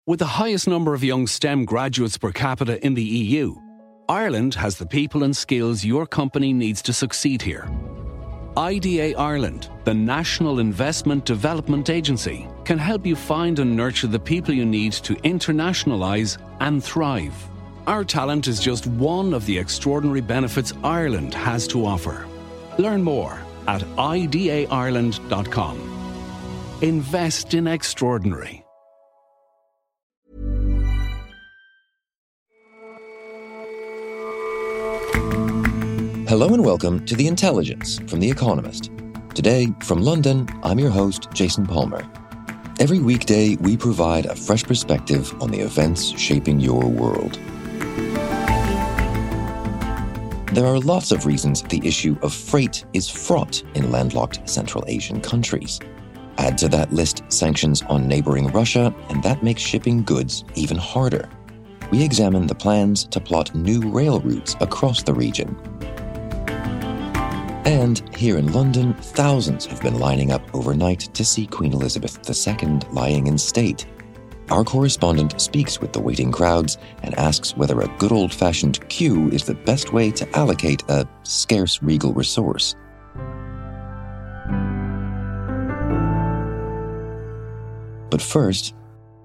With the highest number of young STEM graduates per capita in the EU, Ireland has the people and skills your company needs to succeed here. IDA Ireland, the National Investment Development Agency, can help you find and nurture the people you need to internationalise and thrive. Our talent is just one of the extraordinary benefits Ireland has to offer. Learn more at idaireland.com. Invest in extraordinary. Hello and welcome to The Intelligence from The Economist. Today, from London, I'm your host, Jason Palmer. Every weekday, we provide a fresh perspective on the events shaping your world. There are lots of reasons the issue of freight is fraught in landlocked Central Asian countries. Add to that list sanctions on neighboring Russia, and that makes shipping goods even harder. We examine the plans to plot new rail routes across the region. And here in London, thousands have been lining up overnight to see Queen Elizabeth II lying in state. Our correspondent speaks with the waiting crowds and asks whether a good old-fashioned queue is the best way to allocate a scarce regal resource. But first,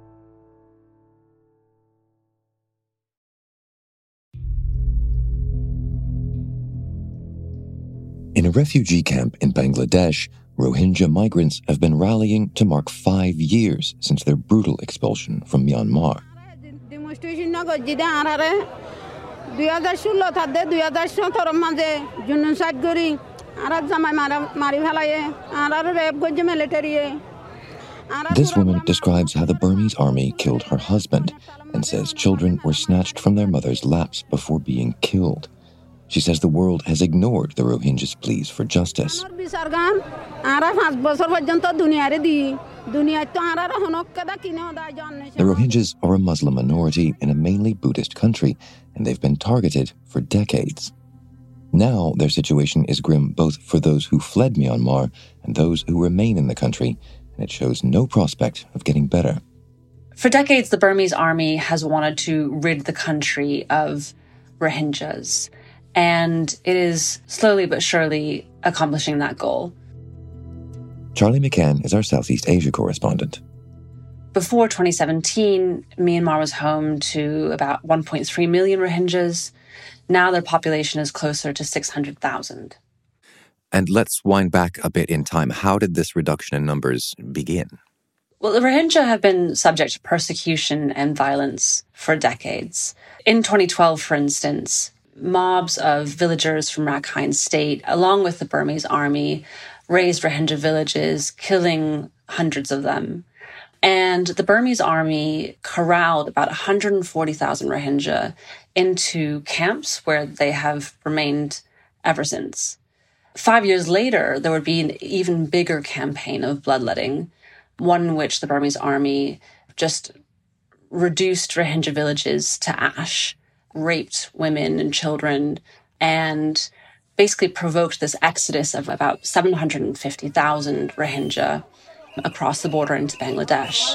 in a refugee camp in Bangladesh, Rohingya migrants have been rallying to mark 5 years since their brutal expulsion from Myanmar. This woman describes how the Burmese army killed her husband and says children were snatched from their mothers' laps before being killed. She says the world has ignored the Rohingyas' pleas for justice. The Rohingyas are a Muslim minority in a mainly Buddhist country, and they've been targeted for decades. Now their situation is grim both for those who fled Myanmar and those who remain in the country, and it shows no prospect of getting better. For decades, the Burmese army has wanted to rid the country of Rohingyas. And it is slowly but surely accomplishing that goal. Charlie McCann is our Southeast Asia correspondent. Before 2017, Myanmar was home to about 1.3 million Rohingyas. Now their population is closer to 600,000. And let's wind back a bit in time. How did this reduction in numbers begin? Well, the Rohingya have been subject to persecution and violence for decades. In 2012, for instance, mobs of villagers from Rakhine State, along with the Burmese army, razed Rohingya villages, killing hundreds of them. And the Burmese army corralled about 140,000 Rohingya into camps where they have remained ever since. 5 years later, there would be an even bigger campaign of bloodletting, one in which the Burmese army just reduced Rohingya villages to ash, raped women and children, and basically provoked this exodus of about 750,000 Rohingya across the border into Bangladesh.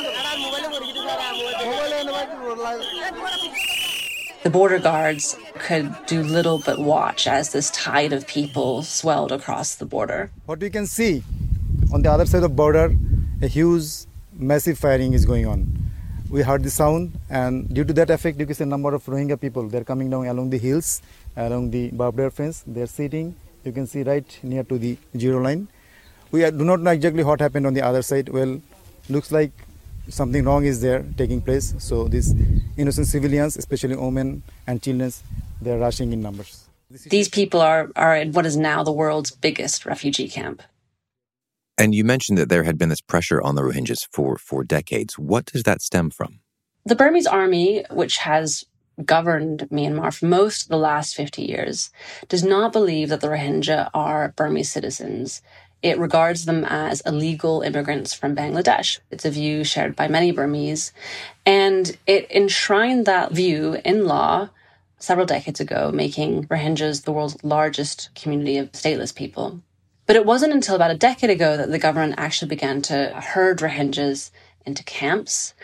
The border guards could do little but watch as this tide of people swelled across the border. What we can see on the other side of the border, a huge, massive firing is going on. We heard the sound, and due to that effect, you can see a number of Rohingya people. They're coming down along the hills, along the barbed wire fence. They're sitting, you can see, right near to the zero line. We do not know exactly what happened on the other side. Well, looks like something wrong is there taking place. So these innocent civilians, especially women and children, they're rushing in numbers. These people are in what is now the world's biggest refugee camp. And you mentioned that there had been this pressure on the Rohingyas for decades. What does that stem from? The Burmese army, which has governed Myanmar for most of the last 50 years, does not believe that the Rohingya are Burmese citizens. It regards them as illegal immigrants from Bangladesh. It's a view shared by many Burmese. And it enshrined that view in law several decades ago, making Rohingyas the world's largest community of stateless people. But it wasn't until about a decade ago that the government actually began to herd Rohingyas into camps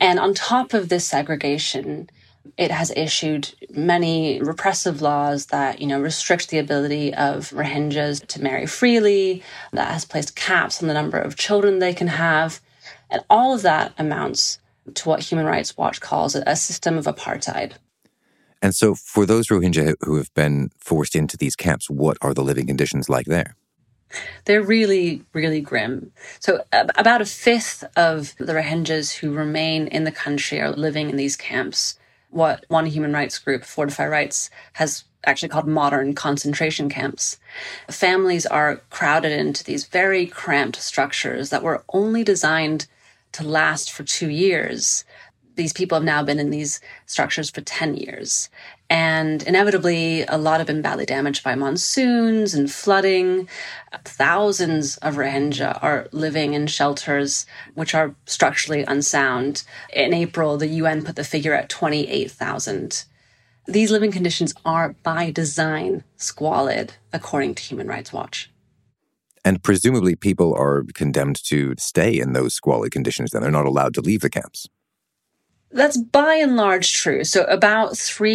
And on top of this segregation, it has issued many repressive laws that, restrict the ability of Rohingyas to marry freely, that has placed caps on the number of children they can have. And all of that amounts to what Human Rights Watch calls a system of apartheid. And so for those Rohingya who have been forced into these camps, what are the living conditions like there? They're really, really grim. So about a fifth of the Rohingyas who remain in the country are living in these camps, what one human rights group, Fortify Rights, has actually called modern concentration camps. Families are crowded into these very cramped structures that were only designed to last for 2 years. These people have now been in these structures for 10 years. And inevitably, a lot have been badly damaged by monsoons and flooding. Thousands of Rohingya are living in shelters which are structurally unsound. In April, the UN put the figure at 28,000. These living conditions are, by design, squalid, according to Human Rights Watch. And presumably people are condemned to stay in those squalid conditions, then they're not allowed to leave the camps. That's by and large true. So about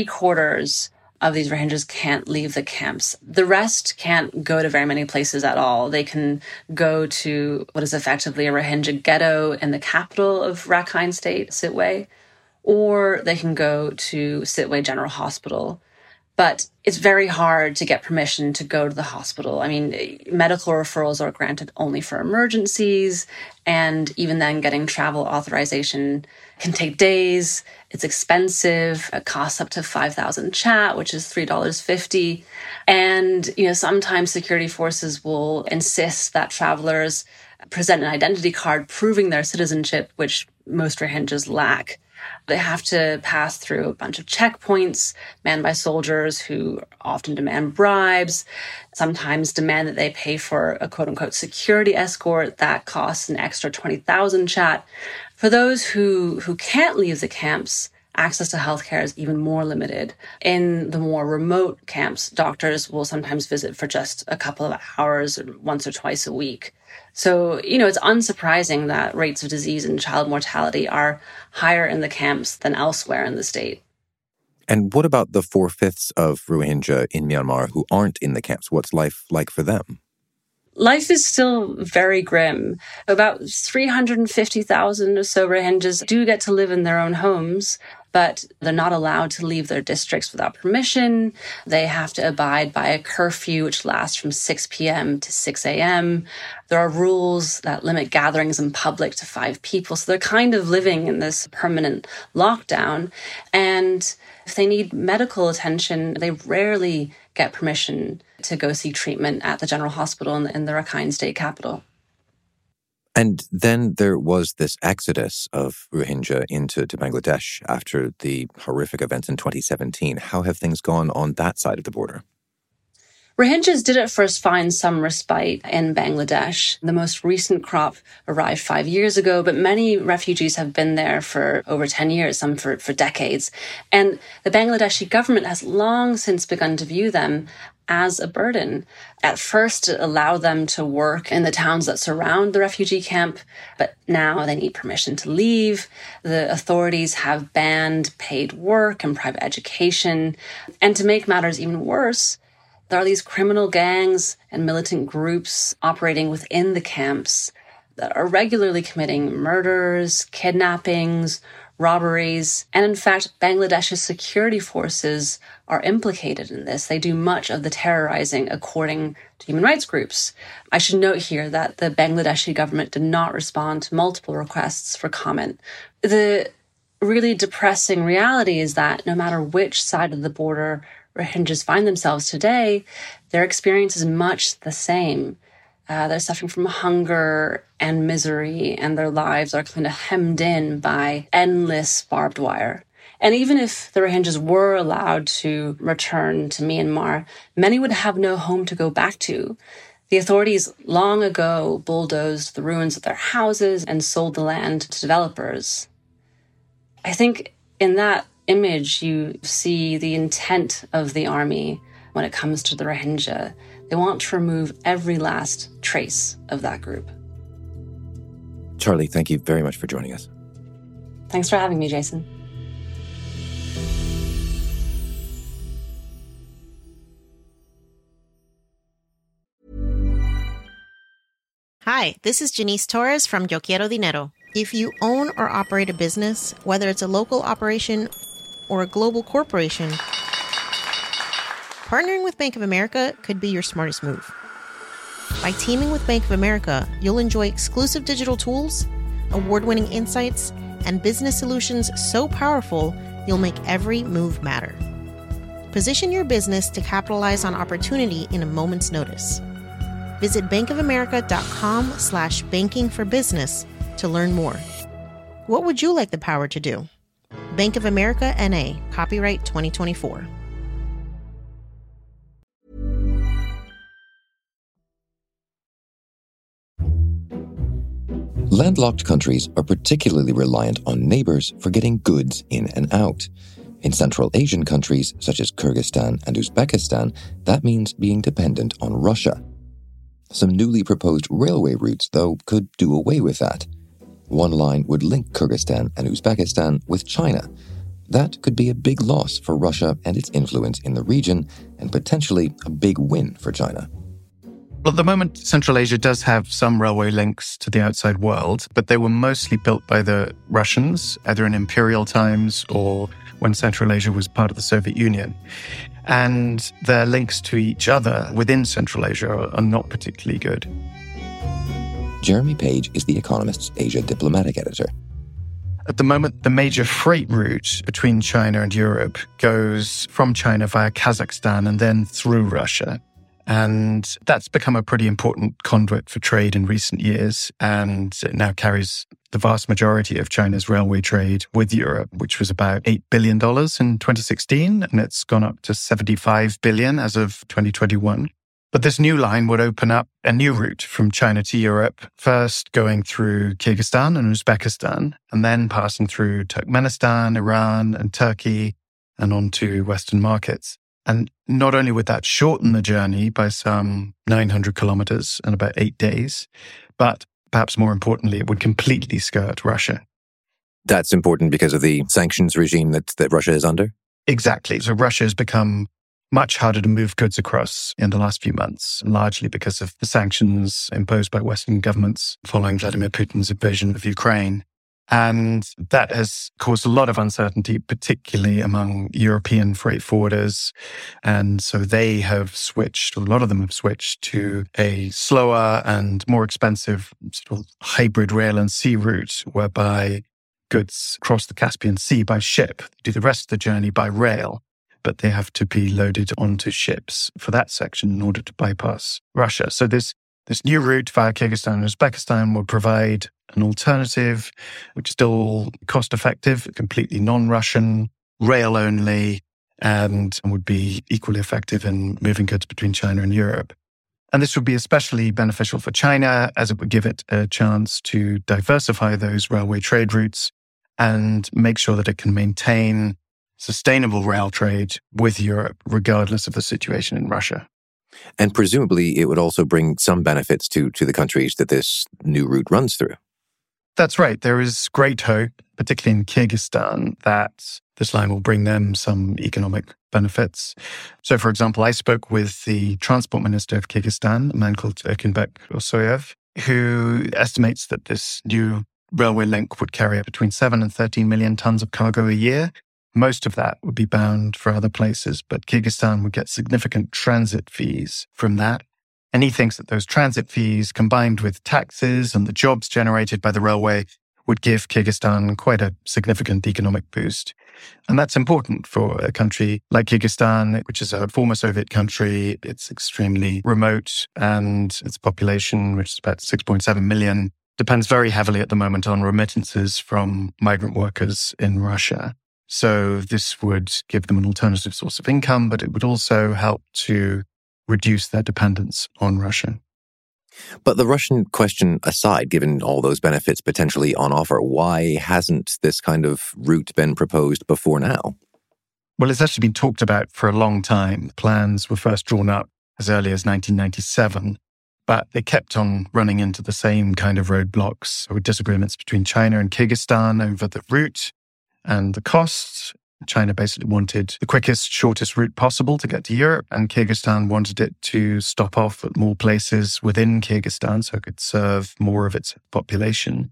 3/4 of these Rohingyas can't leave the camps. The rest can't go to very many places at all. They can go to what is effectively a Rohingya ghetto in the capital of Rakhine State, Sitwe, or they can go to Sitwe General Hospital. But it's very hard to get permission to go to the hospital. I mean, medical referrals are granted only for emergencies, and even then getting travel authorization can take days. It's expensive. It costs up to 5,000 kyat, which is $3.50. And, sometimes security forces will insist that travelers present an identity card proving their citizenship, which most Rohingyas lack. They have to pass through a bunch of checkpoints manned by soldiers who often demand bribes, sometimes demand that they pay for a quote-unquote security escort that costs an extra 20,000 kyat. For those who can't leave the camps, access to healthcare is even more limited. In the more remote camps, doctors will sometimes visit for just a couple of hours once or twice a week. So, it's unsurprising that rates of disease and child mortality are higher in the camps than elsewhere in the state. And what about the 4/5 of Rohingya in Myanmar who aren't in the camps? What's life like for them? Life is still very grim. About 350,000 or so Rohingyas do get to live in their own homes, but they're not allowed to leave their districts without permission. They have to abide by a curfew, which lasts from 6 p.m. to 6 a.m. There are rules that limit gatherings in public to 5 people. So they're kind of living in this permanent lockdown. And if they need medical attention, they rarely get permission to go seek treatment at the general hospital in the Rakhine State capital. And then there was this exodus of Rohingya into Bangladesh after the horrific events in 2017. How have things gone on that side of the border? Rohingyas did at first find some respite in Bangladesh. The most recent crop arrived 5 years ago, but many refugees have been there for over 10 years, some for decades. And the Bangladeshi government has long since begun to view them as a burden. At first, it allowed them to work in the towns that surround the refugee camp, but now they need permission to leave. The authorities have banned paid work and private education. And to make matters even worse, there are these criminal gangs and militant groups operating within the camps that are regularly committing murders, kidnappings, robberies. And in fact, Bangladesh's security forces are implicated in this. They do much of the terrorizing according to human rights groups. I should note here that the Bangladeshi government did not respond to multiple requests for comment. The really depressing reality is that no matter which side of the border Rohingyas find themselves today, their experience is much the same. They're suffering from hunger and misery, and their lives are kind of hemmed in by endless barbed wire. And even if the Rohingyas were allowed to return to Myanmar, many would have no home to go back to. The authorities long ago bulldozed the ruins of their houses and sold the land to developers. I think in that image, you see the intent of the army when it comes to the Rohingya. They want to remove every last trace of that group. Charlie, thank you very much for joining us. Thanks for having me, Jason. Hi, this is Janice Torres from Yo Quiero Dinero. If you own or operate a business, whether it's a local operation or a global corporation, partnering with Bank of America could be your smartest move. By teaming with Bank of America, you'll enjoy exclusive digital tools, award-winning insights, and business solutions so powerful, you'll make every move matter. Position your business to capitalize on opportunity in a moment's notice. Visit bankofamerica.com/bankingforbusiness to learn more. What would you like the power to do? Bank of America N.A., copyright 2024. Landlocked countries are particularly reliant on neighbors for getting goods in and out. In Central Asian countries such as Kyrgyzstan and Uzbekistan, that means being dependent on Russia. Some newly proposed railway routes, though, could do away with that. One line would link Kyrgyzstan and Uzbekistan with China. That could be a big loss for Russia and its influence in the region, and potentially a big win for China. Well, at the moment, Central Asia does have some railway links to the outside world, but they were mostly built by the Russians, either in imperial times or when Central Asia was part of the Soviet Union. And their links to each other within Central Asia are not particularly good. Jeremy Page is The Economist's Asia diplomatic editor. At the moment, the major freight route between China and Europe goes from China via Kazakhstan and then through Russia. And that's become a pretty important conduit for trade in recent years. And it now carries the vast majority of China's railway trade with Europe, which was about $8 billion in 2016. And it's gone up to $75 billion as of 2021. But this new line would open up a new route from China to Europe, first going through Kyrgyzstan and Uzbekistan, and then passing through Turkmenistan, Iran, and Turkey, and on to Western markets. And not only would that shorten the journey by some 900 kilometers in about 8 days, but perhaps more importantly, it would completely skirt Russia. That's important because of the sanctions regime that Russia is under? Exactly. So Russia has become much harder to move goods across in the last few months, largely because of the sanctions imposed by Western governments following Vladimir Putin's invasion of Ukraine. And that has caused a lot of uncertainty, particularly among European freight forwarders. And so they have switched, a lot of them have switched to a slower and more expensive sort of hybrid rail and sea route, whereby goods cross the Caspian Sea by ship, do the rest of the journey by rail, but they have to be loaded onto ships for that section in order to bypass Russia. So this new route via Kyrgyzstan and Uzbekistan will provide an alternative, which is still cost-effective, completely non-Russian, rail-only, and would be equally effective in moving goods between China and Europe. And this would be especially beneficial for China, as it would give it a chance to diversify those railway trade routes and make sure that it can maintain sustainable rail trade with Europe, regardless of the situation in Russia. And presumably it would also bring some benefits to the countries that this new route runs through. That's right. There is great hope, particularly in Kyrgyzstan, that this line will bring them some economic benefits. So, for example, I spoke with the transport minister of Kyrgyzstan, a man called Erkinbek Osoyev, who estimates that this new railway link would carry between 7 and 13 million tons of cargo a year. Most of that would be bound for other places, but Kyrgyzstan would get significant transit fees from that. And he thinks that those transit fees, combined with taxes and the jobs generated by the railway, would give Kyrgyzstan quite a significant economic boost. And that's important for a country like Kyrgyzstan, which is a former Soviet country. It's extremely remote, and its population, which is about 6.7 million, depends very heavily at the moment on remittances from migrant workers in Russia. So this would give them an alternative source of income, but it would also help to reduce their dependence on Russia. But the Russian question aside, given all those benefits potentially on offer, why hasn't this kind of route been proposed before now? Well, it's actually been talked about for a long time. Plans were first drawn up as early as 1997. But they kept on running into the same kind of roadblocks with disagreements between China and Kyrgyzstan over the route and the costs. China basically wanted the quickest, shortest route possible to get to Europe, and Kyrgyzstan wanted it to stop off at more places within Kyrgyzstan so it could serve more of its population.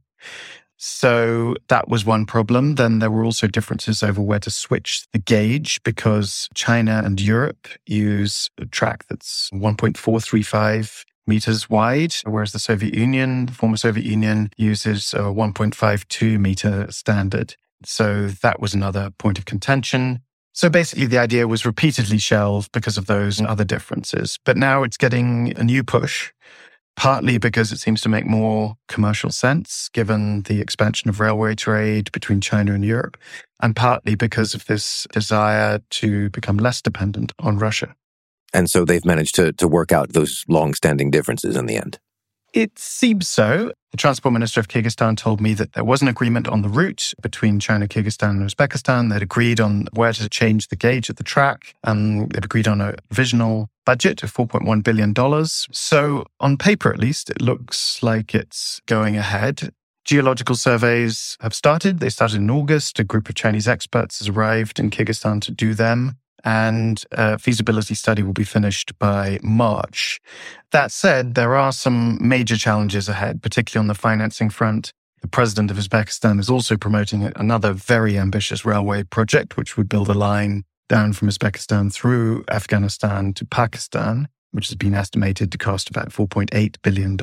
So that was one problem. Then there were also differences over where to switch the gauge, because China and Europe use a track that's 1.435 meters wide, whereas the former Soviet Union, uses a 1.52 meter standard. So that was another point of contention. So basically the idea was repeatedly shelved because of those and other differences. But now it's getting a new push, partly because it seems to make more commercial sense given the expansion of railway trade between China and Europe, and partly because of this desire to become less dependent on Russia. And so they've managed to work out those long-standing differences in the end. It seems so. The Transport Minister of Kyrgyzstan told me that there was an agreement on the route between China, Kyrgyzstan and Uzbekistan. They'd agreed on where to change the gauge of the track. They'd agreed on a provisional budget of $4.1 billion. So on paper, at least, it looks like it's going ahead. Geological surveys have started. They started in August. A group of Chinese experts has arrived in Kyrgyzstan to do them, and a feasibility study will be finished by March. That said, there are some major challenges ahead, particularly on the financing front. The president of Uzbekistan is also promoting another very ambitious railway project, which would build a line down from Uzbekistan through Afghanistan to Pakistan, which has been estimated to cost about $4.8 billion.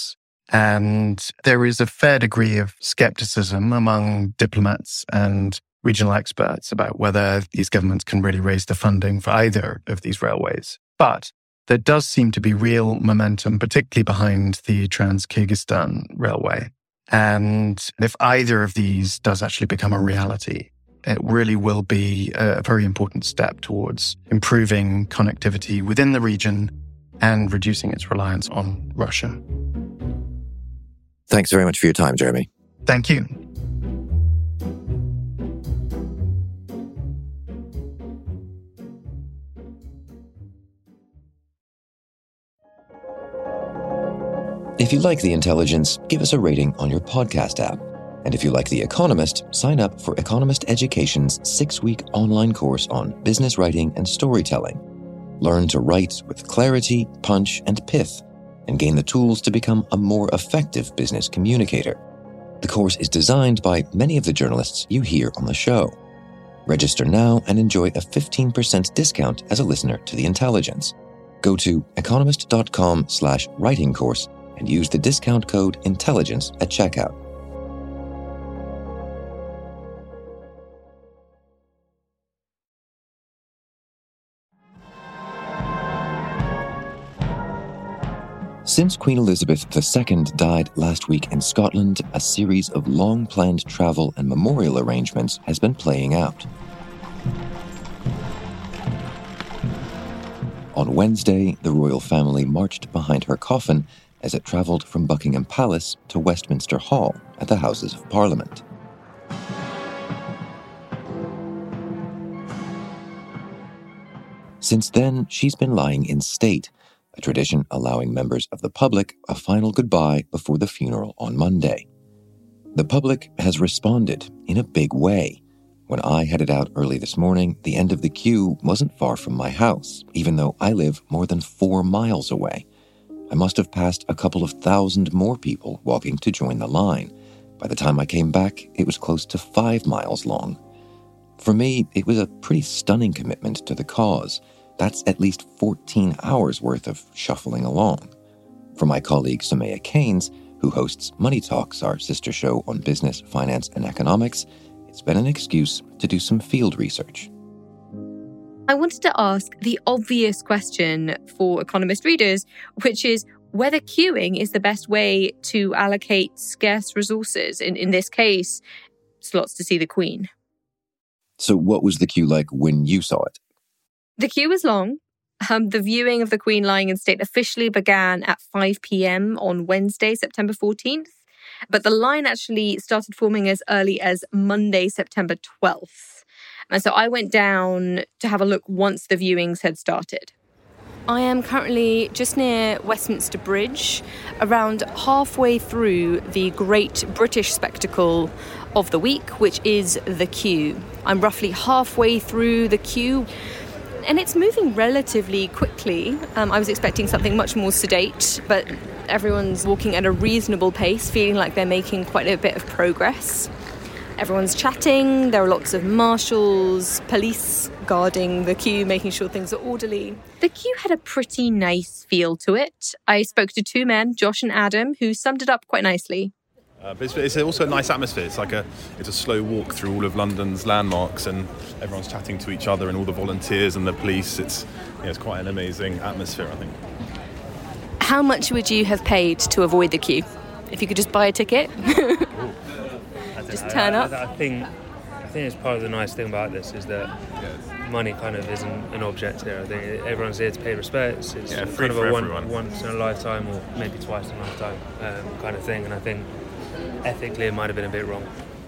And there is a fair degree of skepticism among diplomats and regional experts about whether these governments can really raise the funding for either of these railways. But there does seem to be real momentum, particularly behind the Trans-Kyrgyzstan Railway. And if either of these does actually become a reality, it really will be a very important step towards improving connectivity within the region and reducing its reliance on Russia. Thanks very much for your time, Jeremy. Thank you. If you like The Intelligence, give us a rating on your podcast app. And if you like The Economist, sign up for Economist Education's 6-week online course on business writing and storytelling. Learn to write with clarity, punch, and pith, and gain the tools to become a more effective business communicator. The course is designed by many of the journalists you hear on the show. Register now and enjoy a 15% discount as a listener to The Intelligence. Go to economist.com/writing course and use the discount code INTELLIGENCE at checkout. Since Queen Elizabeth II died last week in Scotland, a series of long-planned travel and memorial arrangements has been playing out. On Wednesday, the royal family marched behind her coffin as it travelled from Buckingham Palace to Westminster Hall at the Houses of Parliament. Since then, she's been lying in state, a tradition allowing members of the public a final goodbye before the funeral on Monday. The public has responded in a big way. When I headed out early this morning, the end of the queue wasn't far from my house, even though I live more than 4 miles away. I must have passed a couple of thousand more people walking to join the line. By the time I came back, it was close to 5 miles long. For me, it was a pretty stunning commitment to the cause. That's at least 14 hours worth of shuffling along. For my colleague Soumaya Keynes, who hosts Money Talks, our sister show on business, finance, and economics, it's been an excuse to do some field research. I wanted to ask the obvious question for Economist readers, which is whether queuing is the best way to allocate scarce resources, in this case, slots to see the Queen. So what was the queue like when you saw it? The queue was long. The viewing of the Queen lying in state officially began at 5 p.m. on Wednesday, September 14th. But the line actually started forming as early as Monday, September 12th. And so I went down to have a look once the viewings had started. I am currently just near Westminster Bridge, around halfway through the great British spectacle of the week, which is the queue. I'm roughly halfway through the queue, and it's moving relatively quickly. I was expecting something much more sedate, but everyone's walking at a reasonable pace, feeling like they're making quite a bit of progress. Everyone's chatting, there are lots of marshals, police guarding the queue, making sure things are orderly. The queue had a pretty nice feel to it. I spoke to two men, Josh and Adam, who summed it up quite nicely. But it's also a nice atmosphere. It's a slow walk through all of London's landmarks, and everyone's chatting to each other, and all the volunteers and the police. It's quite an amazing atmosphere, I think. How much would you have paid to avoid the queue? If you could just buy a ticket? Just turn up? I think it's part of the nice thing about this is that money kind of isn't an object here. I think everyone's here to pay respects. It's free kind of for a everyone. once in a lifetime or maybe twice in a lifetime kind of thing. And I think ethically it might have been a bit wrong.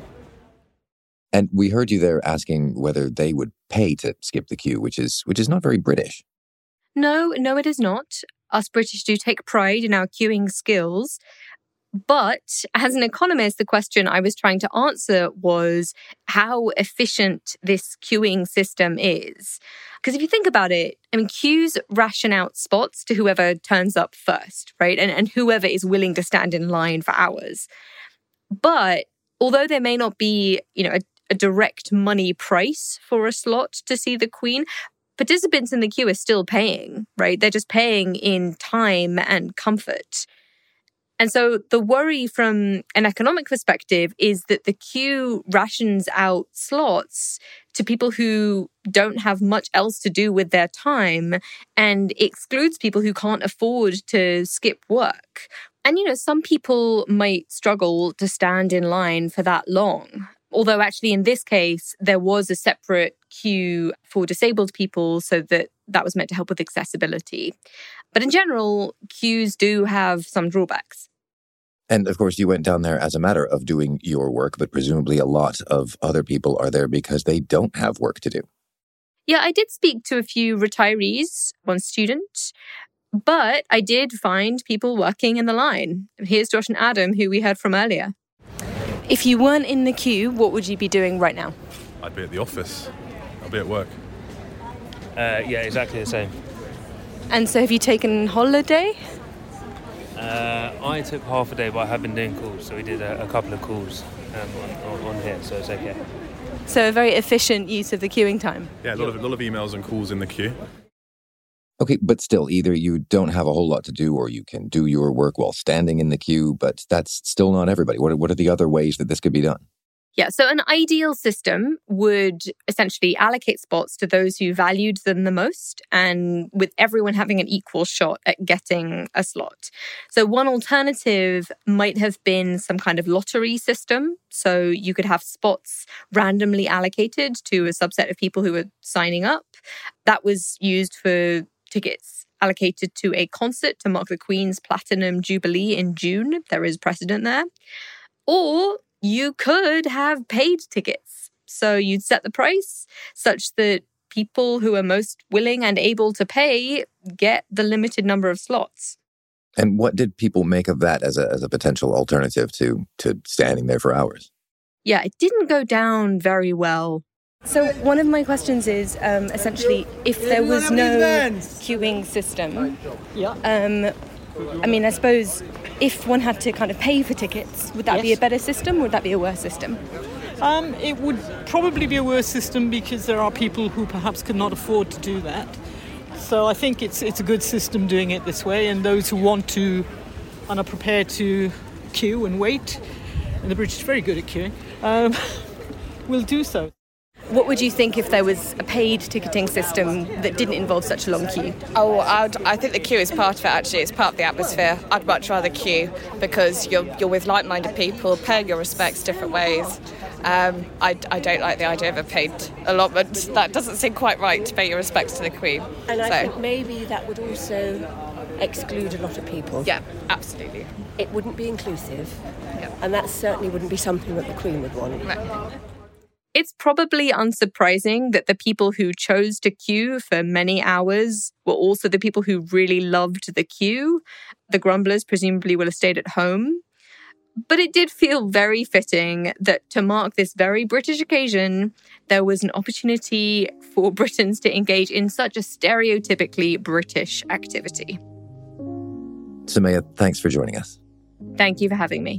And we heard you there asking whether they would pay to skip the queue, which is not very British. No, it is not. Us British do take pride in our queuing skills. But as an economist, the question I was trying to answer was how efficient this queuing system is. Because if you think about it, queues ration out spots to whoever turns up first, right? And whoever is willing to stand in line for hours. But although there may not be, a direct money price for a slot to see the Queen, participants in the queue are still paying, right? They're just paying in time and comfort. And so the worry from an economic perspective is that the queue rations out slots to people who don't have much else to do with their time and excludes people who can't afford to skip work. And, some people might struggle to stand in line for that long. Although actually in this case, there was a separate queue for disabled people so that was meant to help with accessibility. But in general, queues do have some drawbacks. And of course, you went down there as a matter of doing your work, but presumably a lot of other people are there because they don't have work to do. Yeah, I did speak to a few retirees, one student, but I did find people working in the line. Here's Josh and Adam, who we heard from earlier. If you weren't in the queue, what would you be doing right now? I'd be at the office. I'd be at work. Yeah, exactly the same. And so have you taken holiday? I took half a day, but I have been doing calls. So we did a couple of calls on here, so it's okay. So a very efficient use of the queuing time. Yeah, a lot of emails and calls in the queue. Okay, but still, either you don't have a whole lot to do or you can do your work while standing in the queue, but that's still not everybody. What are the other ways that this could be done? Yeah, so an ideal system would essentially allocate spots to those who valued them the most, and with everyone having an equal shot at getting a slot. So one alternative might have been some kind of lottery system. So you could have spots randomly allocated to a subset of people who were signing up. That was used for tickets allocated to a concert to mark the Queen's Platinum Jubilee in June. There is precedent there. Or you could have paid tickets. So you'd set the price such that people who are most willing and able to pay get the limited number of slots. And what did people make of that as a potential alternative to standing there for hours? Yeah, it didn't go down very well. So one of my questions is essentially if there was no queuing system, I suppose if one had to kind of pay for tickets, would that be a better system or would that be a worse system? It would probably be a worse system because there are people who perhaps could not afford to do that. So I think it's a good system doing it this way, and those who want to and are prepared to queue and wait, and the British are very good at queuing, will do so. What would you think if there was a paid ticketing system that didn't involve such a long queue? Oh, I think the queue is part of it, actually. It's part of the atmosphere. I'd much rather queue because you're with like-minded people, paying your respects different ways. I don't like the idea of a paid allotment. That doesn't seem quite right to pay your respects to the Queen. And I think maybe that would also exclude a lot of people. Yeah, absolutely. It wouldn't be inclusive, and that certainly wouldn't be something that the Queen would want. Right. It's probably unsurprising that the people who chose to queue for many hours were also the people who really loved the queue. The grumblers presumably will have stayed at home. But it did feel very fitting that to mark this very British occasion, there was an opportunity for Britons to engage in such a stereotypically British activity. Soumaya, thanks for joining us. Thank you for having me.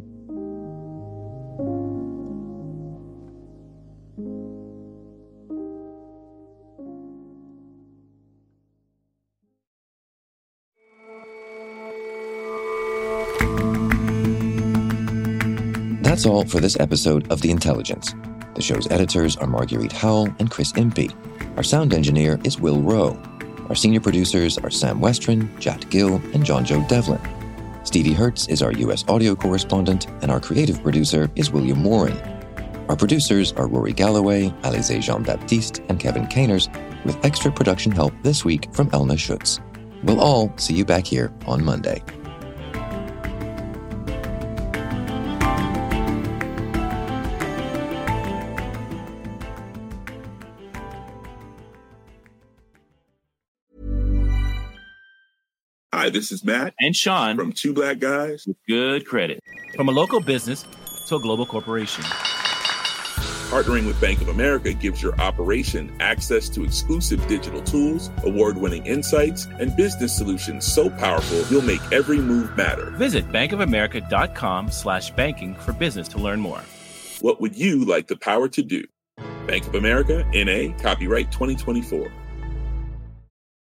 That's all for this episode of The Intelligence. The show's editors are Marguerite Howell and Chris Impey. Our sound engineer is Will Rowe. Our senior producers are Sam Westron, Jat Gill, and John Joe Devlin. Stevie Hertz is our U.S. audio correspondent, and our creative producer is William Warren. Our producers are Rory Galloway, Alizé Jean-Baptiste, and Kevin Caners, with extra production help this week from Elna Schutz. We'll all see you back here on Monday. Hi, this is Matt and Sean from Two Black Guys with Good Credit. From a local business to a global corporation. Partnering with Bank of America gives your operation access to exclusive digital tools, award-winning insights, and business solutions so powerful you'll make every move matter. Visit bankofamerica.com/banking for business to learn more. What would you like the power to do? Bank of America, N.A., copyright 2024.